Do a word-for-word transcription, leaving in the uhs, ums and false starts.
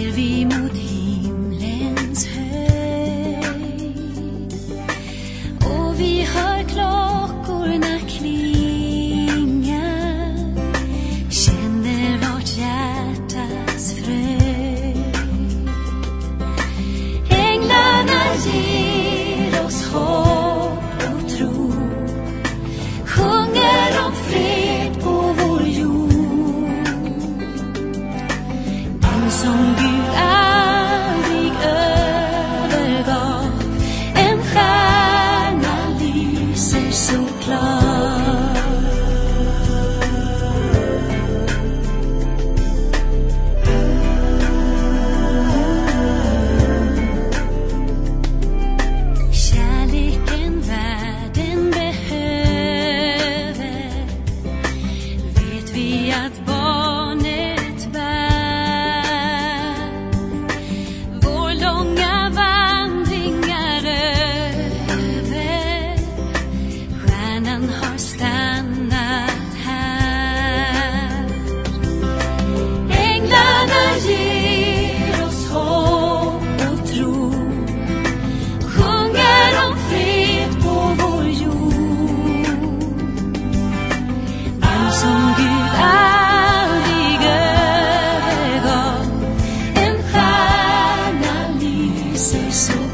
ser vi mot himlens höjd, och vi hör klockorna klinga, känner vårt hjärtas fröjd. Änglarna ger oss hopp och tro, sjunger om fred på vår jord. Den som Gud aldrig övergav, en stjärna lyser så klar. Kärleken världen behöver, vet vi att barnet bär. Vår långa vandringar över, stjärnan har stannat här. Änglarna ger oss hopp och tro, sjunger om fred på vår jord. Den som Gud aldrig övergav, en stjärna lyser så